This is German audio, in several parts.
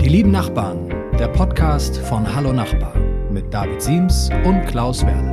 Die lieben Nachbarn, der Podcast von Hallo Nachbar mit David Siems und Klaus Werle.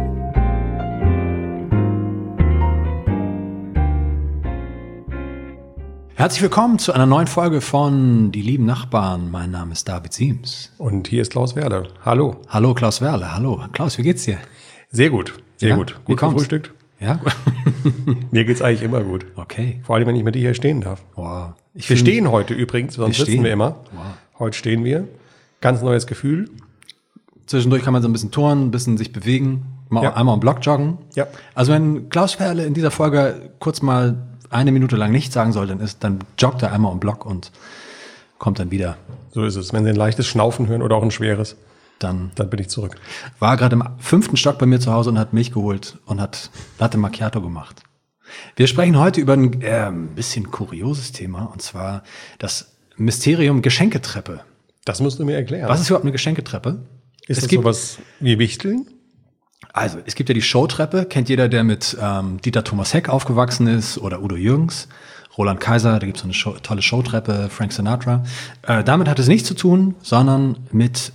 Herzlich willkommen zu einer neuen Folge von Die lieben Nachbarn. Mein Name ist David Siems. Und hier ist Klaus Werle. Hallo. Hallo Klaus Werle, hallo. Klaus, wie geht's dir? Sehr gut, sehr gut. Gut gefrühstückt? Ja. Mir geht's eigentlich immer gut. Okay. Vor allem, wenn ich mit dir hier stehen darf. Wow. Wir stehen heute übrigens, sonst sitzen wir immer. Wow. Heute stehen wir. Ganz neues Gefühl. Zwischendurch kann man so ein bisschen turnen, ein bisschen sich bewegen, einmal im Block joggen. Ja. Also wenn Klaus Werle in dieser Folge kurz mal eine Minute lang nichts sagen soll, dann joggt er einmal im Block und kommt dann wieder. So ist es. Wenn Sie ein leichtes Schnaufen hören oder auch ein schweres, dann bin ich zurück. War gerade im 5. Stock bei mir zu Hause und hat Milch geholt und hat Latte Macchiato gemacht. Wir sprechen heute über ein bisschen kurioses Thema, und zwar das Mysterium Geschenketreppe. Das musst du mir erklären. Was ist überhaupt eine Geschenketreppe? Ist das sowas wie Wichteln? Also, es gibt ja die Showtreppe, kennt jeder, der mit Dieter Thomas Heck aufgewachsen ist oder Udo Jürgens, Roland Kaiser, da gibt es so eine tolle Showtreppe, Frank Sinatra. Damit hat es nichts zu tun, sondern mit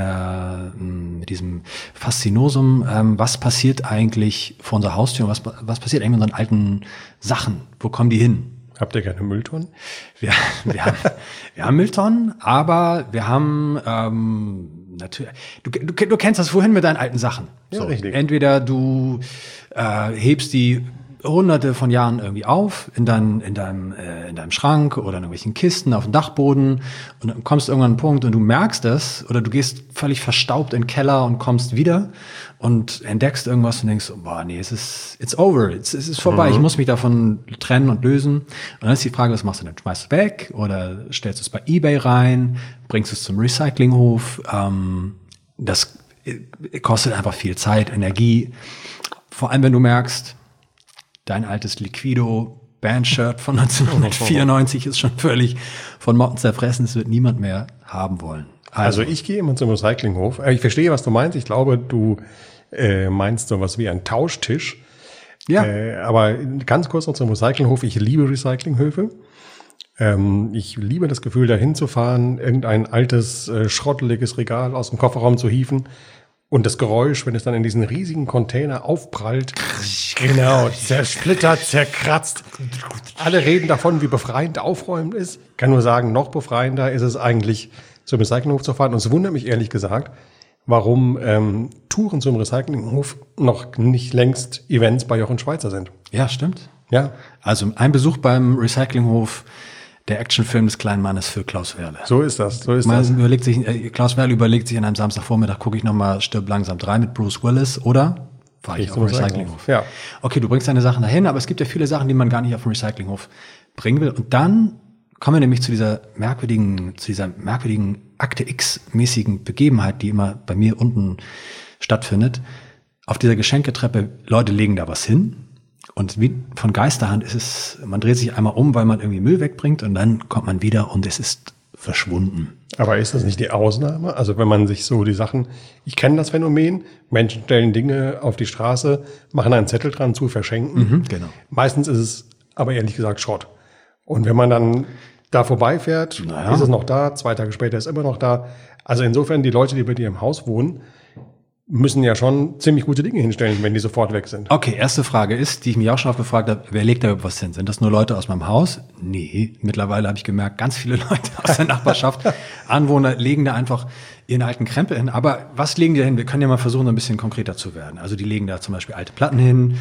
diesem Faszinosum, was passiert eigentlich vor unserer Haustür, was passiert eigentlich mit unseren alten Sachen, wo kommen die hin? Habt ihr keine Mülltonnen? Wir haben Mülltonnen, aber wir haben natürlich. Du kennst das vorhin mit deinen alten Sachen. Ja, richtig. Entweder du hebst die Hunderte von Jahren irgendwie auf in deinem Schrank oder in irgendwelchen Kisten auf dem Dachboden, und dann kommst du irgendwann an einen Punkt und du merkst es, oder du gehst völlig verstaubt in den Keller und kommst wieder und entdeckst irgendwas und denkst, boah, nee, it's over, es ist vorbei, ich muss mich davon trennen und lösen. Und dann ist die Frage, was machst du denn? Schmeißt du es weg oder stellst du es bei eBay rein, bringst es zum Recyclinghof? Das kostet einfach viel Zeit, Energie, vor allem wenn du merkst, dein altes Liquido-Bandshirt von 1994 ist schon völlig von Motten zerfressen. Das wird niemand mehr haben wollen. Also ich gehe immer zum Recyclinghof. Ich verstehe, was du meinst. Ich glaube, du meinst sowas wie ein Tauschtisch. Ja. Aber ganz kurz noch zum Recyclinghof. Ich liebe Recyclinghöfe. Ich liebe das Gefühl, da hinzufahren, irgendein altes, schrotteliges Regal aus dem Kofferraum zu hieven. Und das Geräusch, wenn es dann in diesen riesigen Container aufprallt, genau, zersplittert, zerkratzt. Alle reden davon, wie befreiend Aufräumen ist. Ich kann nur sagen, noch befreiender ist es eigentlich, zum Recyclinghof zu fahren. Und es wundert mich ehrlich gesagt, warum Touren zum Recyclinghof noch nicht längst Events bei Jochen Schweizer sind. Ja, stimmt. Ja. Also ein Besuch beim Recyclinghof, der Actionfilm des kleinen Mannes für Klaus Werle. So ist das, so ist das. Klaus Werle überlegt sich an einem Samstagvormittag, gucke ich nochmal Stirb langsam 3 mit Bruce Willis, oder fahre ich auf den Recyclinghof? Ja. Okay, du bringst deine Sachen dahin, aber es gibt ja viele Sachen, die man gar nicht auf den Recyclinghof bringen will. Und dann kommen wir nämlich zu dieser merkwürdigen Akte X-mäßigen Begebenheit, die immer bei mir unten stattfindet. Auf dieser Geschenketreppe, Leute legen da was hin. Und wie von Geisterhand ist es, man dreht sich einmal um, weil man irgendwie Müll wegbringt, und dann kommt man wieder und es ist verschwunden. Aber ist das nicht die Ausnahme? Also wenn man sich so die Sachen, ich kenne das Phänomen, Menschen stellen Dinge auf die Straße, machen einen Zettel dran zu verschenken. Genau. Meistens ist es aber ehrlich gesagt Schrott. Und wenn man dann da vorbeifährt, ist es noch da, 2 Tage später ist es immer noch da. Also insofern, die Leute, die bei dir im Haus wohnen, müssen ja schon ziemlich gute Dinge hinstellen, wenn die sofort weg sind. Okay, erste Frage ist, die ich mich auch schon oft gefragt habe, wer legt da überhaupt was hin? Sind das nur Leute aus meinem Haus? Nee, mittlerweile habe ich gemerkt, ganz viele Leute aus der Nachbarschaft, Anwohner, legen da einfach ihren alten Krempel hin. Aber was legen die da hin? Wir können ja mal versuchen, ein bisschen konkreter zu werden. Also die legen da zum Beispiel alte Platten hin,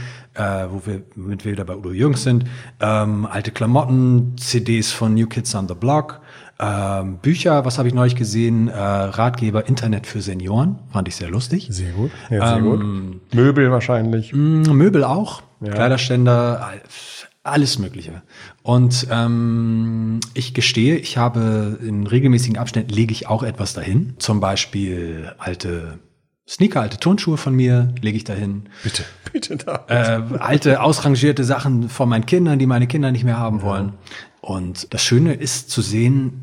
womit wir wieder bei Udo Jürgens sind, alte Klamotten, CDs von New Kids on the Block, Bücher, was habe ich neulich gesehen? Ratgeber Internet für Senioren, fand ich sehr lustig. Sehr gut, ja, sehr gut. Möbel wahrscheinlich. Möbel auch, ja. Kleiderständer, alles Mögliche. Und ich gestehe, ich habe in regelmäßigen Abständen lege ich auch etwas dahin. Zum Beispiel alte Sneaker, alte Turnschuhe von mir lege ich dahin. Bitte da. Alte, ausrangierte Sachen von meinen Kindern, die meine Kinder nicht mehr haben wollen. Und das Schöne ist zu sehen,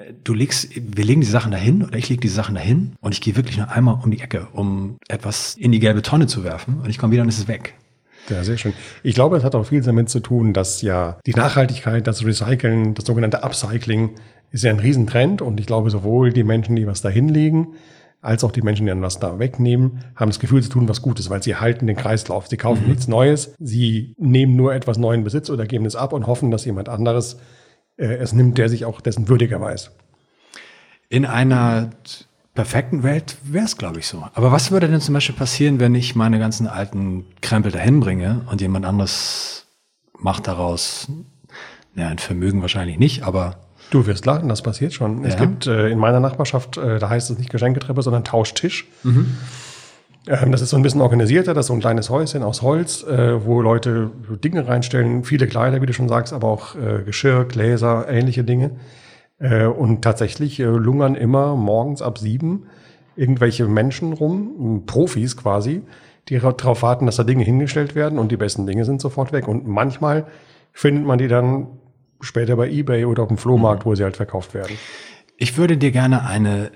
wir legen die Sachen dahin, oder ich lege die Sachen dahin, und ich gehe wirklich nur einmal um die Ecke, um etwas in die gelbe Tonne zu werfen, und ich komme wieder und es ist weg. Ja, sehr schön. Ich glaube, es hat auch viel damit zu tun, dass ja die Nachhaltigkeit, das Recyceln, das sogenannte Upcycling ist ja ein Riesentrend und ich glaube, sowohl die Menschen, die was da hinlegen, als auch die Menschen, die dann was da wegnehmen, haben das Gefühl, sie tun was Gutes, weil sie halten den Kreislauf. Sie kaufen nichts Neues, sie nehmen nur etwas neuen Besitz oder geben es ab und hoffen, dass jemand anderes es nimmt, der sich auch dessen würdiger weiß. In einer perfekten Welt wäre es, glaube ich, so. Aber was würde denn zum Beispiel passieren, wenn ich meine ganzen alten Krempel dahin bringe und jemand anderes macht daraus, ein Vermögen wahrscheinlich nicht, aber... Du wirst lachen, das passiert schon. Ja. Es gibt in meiner Nachbarschaft, da heißt es nicht Geschenketreppe, sondern Tauschtisch. Das ist so ein bisschen organisierter, das ist so ein kleines Häuschen aus Holz, wo Leute Dinge reinstellen, viele Kleider, wie du schon sagst, aber auch Geschirr, Gläser, ähnliche Dinge. Und tatsächlich lungern immer morgens ab 7 irgendwelche Menschen rum, Profis quasi, die darauf warten, dass da Dinge hingestellt werden und die besten Dinge sind sofort weg. Und manchmal findet man die dann später bei eBay oder auf dem Flohmarkt, wo sie halt verkauft werden. Ich würde dir gerne eine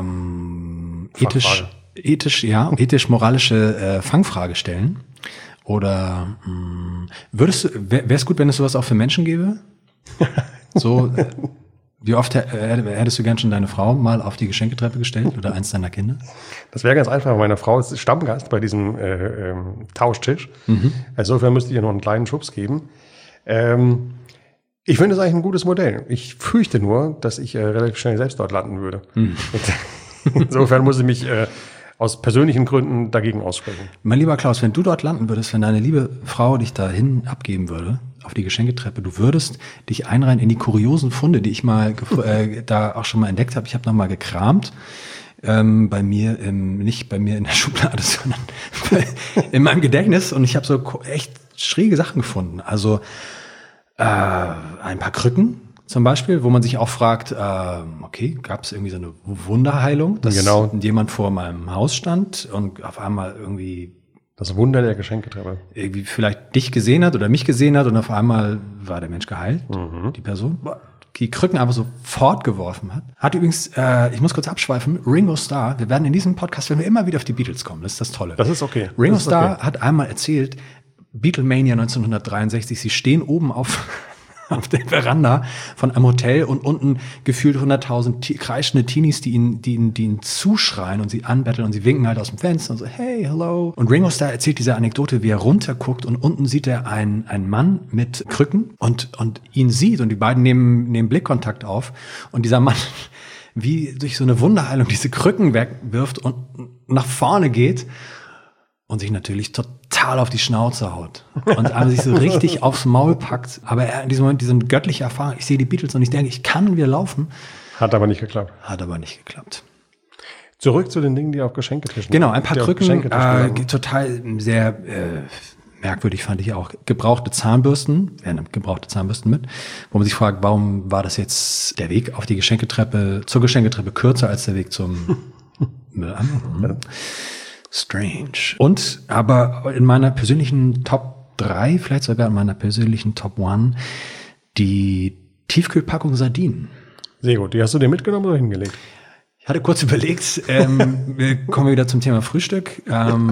ethisch-moralische Fangfrage stellen. Oder wäre es gut, wenn es sowas auch für Menschen gäbe? So, wie oft hättest du gern schon deine Frau mal auf die Geschenketreppe gestellt oder eins deiner Kinder? Das wäre ganz einfach. Meine Frau ist Stammgast bei diesem Tauschtisch. Insofern müsste ich ihr noch einen kleinen Schubs geben. Ich finde es eigentlich ein gutes Modell. Ich fürchte nur, dass ich relativ schnell selbst dort landen würde. Insofern muss ich mich aus persönlichen Gründen dagegen aussprechen. Mein lieber Klaus, wenn du dort landen würdest, wenn deine liebe Frau dich dahin abgeben würde, auf die Geschenketreppe, du würdest dich einreihen in die kuriosen Funde, die ich mal da auch schon mal entdeckt habe. Ich habe nochmal gekramt. Nicht bei mir in der Schublade, sondern in meinem Gedächtnis. Und ich habe so echt schräge Sachen gefunden. Also ein paar Krücken zum Beispiel, wo man sich auch fragt, okay, gab es irgendwie so eine Wunderheilung, dass jemand vor meinem Haus stand und auf einmal irgendwie das Wunder der Geschenketreppe irgendwie vielleicht dich gesehen hat oder mich gesehen hat und auf einmal war der Mensch geheilt, die Person, die Krücken einfach so fortgeworfen hat. Hat übrigens, ich muss kurz abschweifen, Ringo Starr, wir werden in diesem Podcast, wenn wir immer wieder auf die Beatles kommen, das ist das Tolle. Das ist okay. Ringo Starr hat einmal erzählt, Beatlemania 1963, sie stehen oben auf der Veranda von einem Hotel und unten gefühlt 100.000 kreischende Teenies, die ihn zuschreien und sie anbetteln und sie winken halt aus dem Fenster und so, hey, hello. Und Ringo Starr erzählt diese Anekdote, wie er runterguckt und unten sieht er einen Mann mit Krücken und ihn sieht und die beiden nehmen Blickkontakt auf und dieser Mann wie durch so eine Wunderheilung diese Krücken wegwirft und nach vorne geht und sich natürlich total auf die Schnauze haut und sich so richtig aufs Maul packt. Aber er in diesem Moment diese göttliche Erfahrung, ich sehe die Beatles und ich denke, ich kann wieder laufen. Hat aber nicht geklappt. Zurück zu den Dingen, die auf Geschenketischen Genau, ein paar Krücken, total sehr merkwürdig fand ich auch. Gebrauchte Zahnbürsten, wer nimmt gebrauchte Zahnbürsten mit? Wo man sich fragt, warum war das jetzt der Weg auf die zur Geschenketreppe kürzer als der Weg zum Müllamt? Strange. Und aber in meiner persönlichen Top 3, vielleicht sogar in meiner persönlichen Top 1, die Tiefkühlpackung Sardinen. Sehr gut. Die hast du dir mitgenommen oder hingelegt? Ich hatte kurz überlegt, wir kommen wieder zum Thema Frühstück.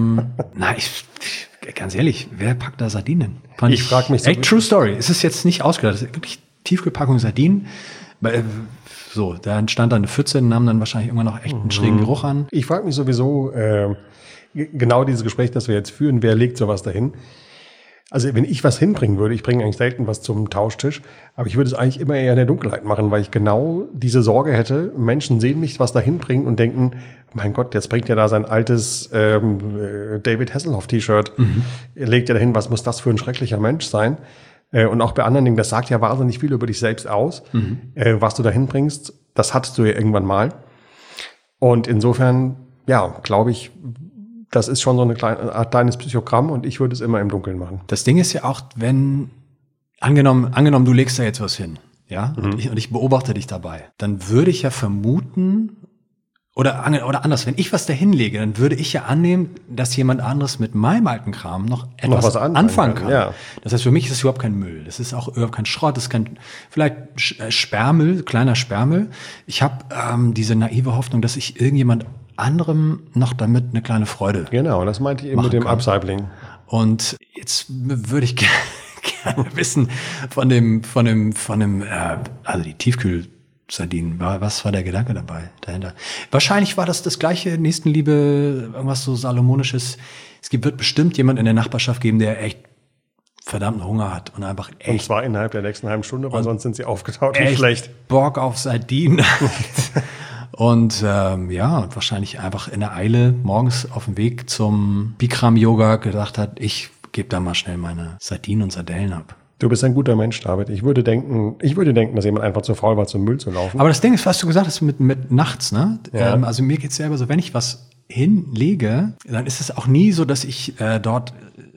Ganz ehrlich, wer packt da Sardinen? Ich frage mich so. Echt true story. Es ist jetzt nicht ausgedacht. Es ist wirklich Tiefkühlpackung Sardinen. So, da entstand dann eine Pfütze, nahm dann wahrscheinlich irgendwann noch echt einen schrägen Geruch an. Ich frage mich sowieso, genau dieses Gespräch, das wir jetzt führen, wer legt sowas dahin? Also wenn ich was hinbringen würde, ich bringe eigentlich selten was zum Tauschtisch, aber ich würde es eigentlich immer eher in der Dunkelheit machen, weil ich genau diese Sorge hätte, Menschen sehen mich was dahin bringen und denken, mein Gott, jetzt bringt er da sein altes David Hasselhoff-T-Shirt, legt er dahin, was muss das für ein schrecklicher Mensch sein? Und auch bei anderen Dingen, das sagt ja wahnsinnig viel über dich selbst aus, was du dahin bringst, das hattest du ja irgendwann mal. Und insofern, ja, glaube ich, das ist schon so eine Art kleines Psychogramm und ich würde es immer im Dunkeln machen. Das Ding ist ja auch, wenn, angenommen, du legst da jetzt was hin, ja, und ich beobachte dich dabei, dann würde ich ja vermuten, oder anders, wenn ich was da hinlege, dann würde ich ja annehmen, dass jemand anderes mit meinem alten Kram noch etwas anfangen kann. Ja. Das heißt, für mich ist es überhaupt kein Müll. Das ist auch überhaupt kein Schrott, das ist vielleicht Sperrmüll, kleiner Sperrmüll. Ich habe diese naive Hoffnung, dass ich irgendjemand anderem noch damit eine kleine Freude. Genau, das meinte ich eben mit dem Upcycling. Und jetzt würde ich gerne wissen von dem, also die Tiefkühl Sardinen. Was war der Gedanke dahinter? Wahrscheinlich war das gleiche Nächstenliebe, irgendwas so Salomonisches. Wird bestimmt jemand in der Nachbarschaft geben, der echt verdammten Hunger hat und einfach echt. Und zwar innerhalb der nächsten halben Stunde, weil sonst sind sie aufgetaut und schlecht. Bock auf Sardinen. Und und wahrscheinlich einfach in der Eile morgens auf dem Weg zum Bikram-Yoga gedacht hat, ich gebe da mal schnell meine Sardinen und Sardellen ab. Du bist ein guter Mensch, David. Ich würde denken, dass jemand einfach zu faul war, zum Müll zu laufen. Aber das Ding ist, was du gesagt hast mit nachts, ne? Ja. Also mir geht's selber so, wenn ich was hinlege, dann ist es auch nie so, dass ich dort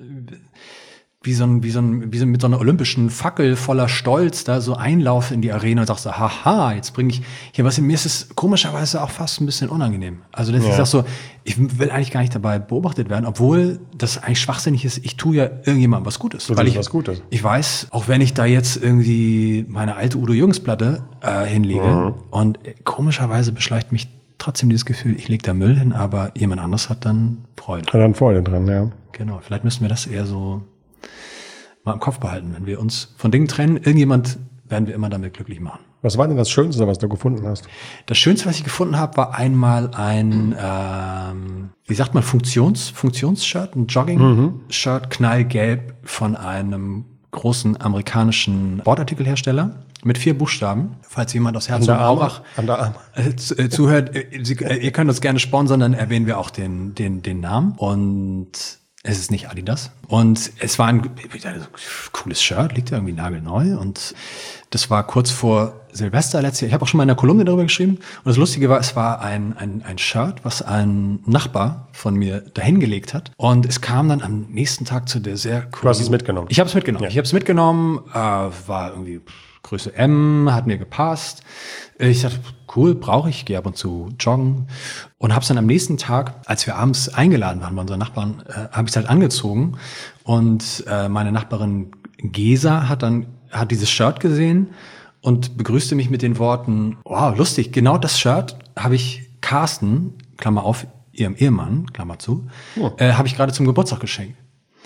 wie mit so einer olympischen Fackel voller Stolz da so einlaufe in die Arena und sag so, haha, jetzt bringe ich hier was hin. Mir ist es komischerweise auch fast ein bisschen unangenehm. Also dass ich sag so, ich will eigentlich gar nicht dabei beobachtet werden, obwohl das eigentlich schwachsinnig ist. Ich tue ja irgendjemandem was Gutes. Ich weiß, auch wenn ich da jetzt irgendwie meine alte Udo Jürgens Platte hinlege und komischerweise beschleicht mich trotzdem dieses Gefühl, ich lege da Müll hin, aber jemand anderes hat dann Freude. Hat dann Freude dran, ja. Genau, vielleicht müssen wir das eher so mal im Kopf behalten. Wenn wir uns von Dingen trennen, irgendjemand werden wir immer damit glücklich machen. Was war denn das Schönste, was du gefunden hast? Das Schönste, was ich gefunden habe, war einmal ein, wie sagt man, Funktionsshirt, ein Jogging-Shirt, knallgelb von einem großen amerikanischen Sportartikelhersteller mit 4 Buchstaben. Falls jemand aus Herzogenaurach zuhört, ihr könnt uns gerne sponsern, dann erwähnen wir auch den Namen. Und es ist nicht Adidas. Und es war ein cooles Shirt, liegt ja irgendwie nagelneu. Und das war kurz vor Silvester letztes Jahr. Ich habe auch schon mal in einer Kolumne darüber geschrieben. Und das Lustige war, es war ein Shirt, was ein Nachbar von mir dahingelegt hat. Und es kam dann am nächsten Tag zu der sehr coolen... Du hast es mitgenommen? Ich habe es mitgenommen. Ja. Ich habe es mitgenommen, war irgendwie Größe M, hat mir gepasst. Ich dachte, cool, brauche ich, gehe ab und zu joggen. Und habe es dann am nächsten Tag, als wir abends eingeladen waren bei unseren Nachbarn, habe ich es halt angezogen. Und meine Nachbarin Gesa hat dieses Shirt gesehen und begrüßte mich mit den Worten, wow, lustig, genau das Shirt habe ich Carsten, Klammer auf, ihrem Ehemann, Klammer zu, habe ich gerade zum Geburtstag geschenkt.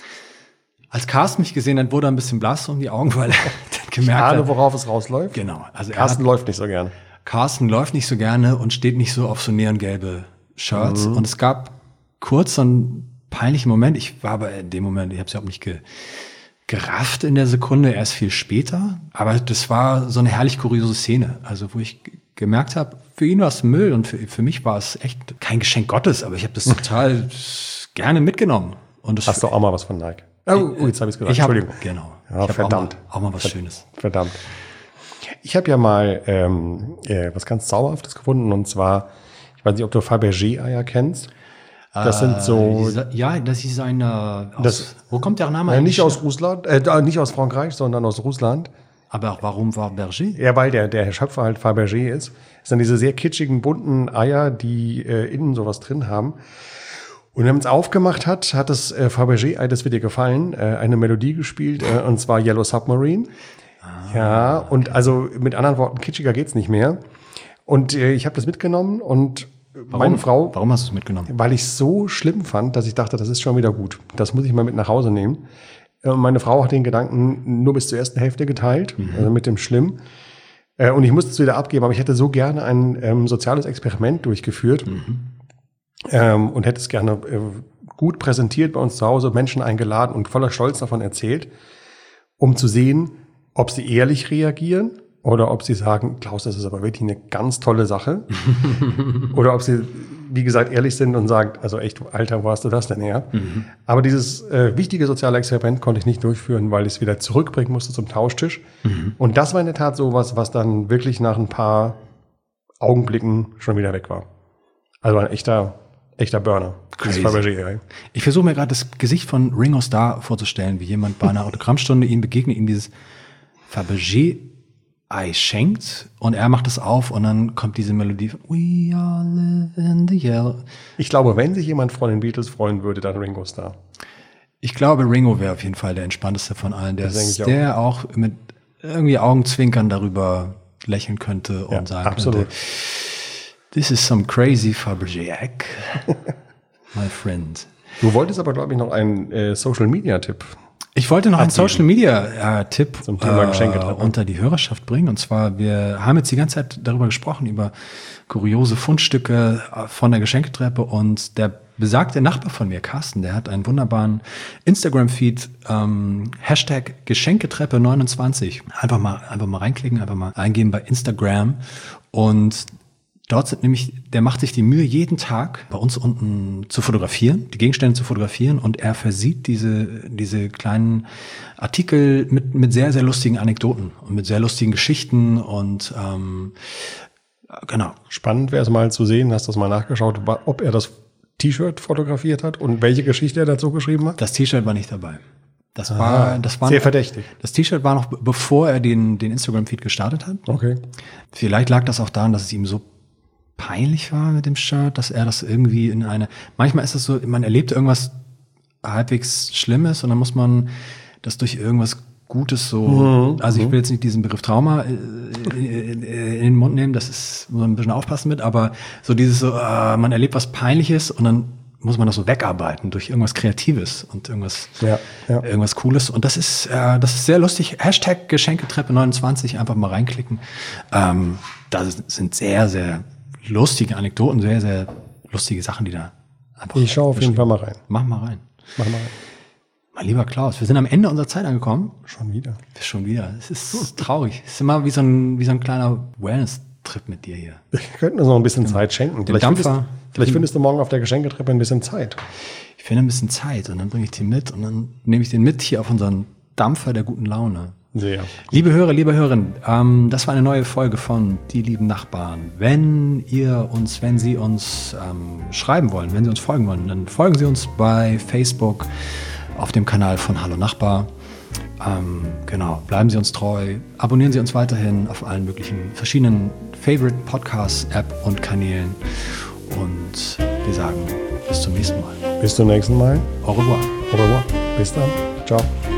Als Carsten mich gesehen hat, wurde er ein bisschen blass um die Augen, weil er dann gemerkt hat, worauf es rausläuft? Genau. Also Carsten läuft nicht so gerne. Carsten läuft nicht so gerne und steht nicht so auf so neongelbe Shirts. Und es gab kurz so einen peinlichen Moment. Ich war aber in dem Moment, ich habe es ja auch nicht gerafft in der Sekunde, erst viel später. Aber das war so eine herrlich kuriose Szene. Also wo ich gemerkt habe, für ihn war es Müll und für mich war es echt kein Geschenk Gottes. Aber ich habe das total gerne mitgenommen. Und das hast du auch mal was von Nike? Oh, jetzt habe ich es gesagt. Entschuldigung. Genau. Ja, ich verdammt. Auch mal was Schönes. Verdammt. Ich habe ja mal was ganz Zauberhaftes gefunden, und zwar, ich weiß nicht, ob du Fabergé-Eier kennst. Das sind so... das ist wo kommt der Name eigentlich? Nicht aus Russland, nicht aus Frankreich, sondern aus Russland. Aber warum Fabergé? Ja, weil der Schöpfer halt Fabergé ist. Das sind diese sehr kitschigen, bunten Eier, die innen sowas drin haben. Und wenn man es aufgemacht hat das Fabergé-Ei, das wird dir gefallen, eine Melodie gespielt, und zwar Yellow Submarine. Ja, und also mit anderen Worten, kitschiger geht's nicht mehr. Und ich habe das mitgenommen und meine Frau... Warum hast du es mitgenommen? Weil ich es so schlimm fand, dass ich dachte, das ist schon wieder gut. Das muss ich mal mit nach Hause nehmen. Meine Frau hat den Gedanken nur bis zur ersten Hälfte geteilt, also mit dem Schlimm. Und ich musste es wieder abgeben, aber ich hätte so gerne ein soziales Experiment durchgeführt. Und hätte es gerne gut präsentiert bei uns zu Hause, Menschen eingeladen und voller Stolz davon erzählt, um zu sehen, ob sie ehrlich reagieren oder ob sie sagen, Klaus, das ist aber wirklich eine ganz tolle Sache. Oder ob sie, wie gesagt, ehrlich sind und sagen, also echt, Alter, wo hast du das denn her? Aber dieses wichtige soziale Experiment konnte ich nicht durchführen, weil ich es wieder zurückbringen musste zum Tauschtisch. Und das war in der Tat sowas, was dann wirklich nach ein paar Augenblicken schon wieder weg war. Also ein echter Burner. Ich versuche mir gerade das Gesicht von Ringo Starr vorzustellen, wie jemand bei einer Autogrammstunde ihm begegnet, ihm dieses Fabergé-Ei schenkt und er macht es auf und dann kommt diese Melodie von We all live in the yellow. Ich glaube, wenn sich jemand von den Beatles freuen würde, dann Ringo Starr. Ich glaube, Ringo wäre auf jeden Fall der entspannteste von allen, der auch mit irgendwie Augenzwinkern darüber lächeln könnte und sagen könnte, this is some crazy Fabergé-Egg, my friend. Du wolltest aber, glaube ich, noch einen Social-Media-Tipp. Ich wollte noch einen Social-Media-Tipp zum Thema Geschenketreppe unter die Hörerschaft bringen. Und zwar, wir haben jetzt die ganze Zeit darüber gesprochen, über kuriose Fundstücke von der Geschenketreppe. Und der besagte Nachbar von mir, Carsten, der hat einen wunderbaren Instagram-Feed, Hashtag Geschenketreppe29. Einfach mal reinklicken, einfach mal eingeben bei Instagram. Und dort sind nämlich, der macht sich die Mühe, jeden Tag bei uns unten zu fotografieren, die Gegenstände zu fotografieren, und er versieht diese kleinen Artikel mit sehr, sehr lustigen Anekdoten und mit sehr lustigen Geschichten und genau. Spannend wäre es mal zu sehen, hast du das mal nachgeschaut, ob er das T-Shirt fotografiert hat und welche Geschichte er dazu geschrieben hat? Das T-Shirt war nicht dabei. Das war sehr verdächtig. Das T-Shirt war noch, bevor er den Instagram-Feed gestartet hat. Okay. Vielleicht lag das auch daran, dass es ihm so peinlich war mit dem Shirt, dass er das irgendwie manchmal ist es so, man erlebt irgendwas halbwegs Schlimmes und dann muss man das durch irgendwas Gutes also ich will jetzt nicht diesen Begriff Trauma in den Mund nehmen, das muss man ein bisschen aufpassen mit, aber so dieses man erlebt was Peinliches und dann muss man das so wegarbeiten durch irgendwas Kreatives und irgendwas Cooles. Und das ist sehr lustig. Hashtag Geschenketreppe29, einfach mal reinklicken. Da sind sehr, sehr lustige Anekdoten, sehr, sehr lustige Sachen, die da einfach. Ich schaue auf jeden Fall mal rein. Mach mal rein. Mein lieber Klaus, wir sind am Ende unserer Zeit angekommen. Schon wieder. Es ist traurig. Es ist immer wie so ein kleiner Wellness-Trip mit dir hier. Wir könnten uns noch ein bisschen Zeit schenken. Vielleicht findest du morgen auf der Geschenketreppe ein bisschen Zeit. Ich finde ein bisschen Zeit und dann bringe ich die mit und dann nehme ich den mit hier auf unseren Dampfer der guten Laune. Sehr. Liebe Hörer, liebe Hörerinnen, das war eine neue Folge von Die lieben Nachbarn. Wenn Sie uns schreiben wollen, wenn Sie uns folgen wollen, dann folgen Sie uns bei Facebook auf dem Kanal von Hallo Nachbar. Genau, bleiben Sie uns treu, abonnieren Sie uns weiterhin auf allen möglichen verschiedenen Favorite Podcasts, App und Kanälen. Und wir sagen bis zum nächsten Mal. Bis zum nächsten Mal. Au revoir. Au revoir. Bis dann. Ciao.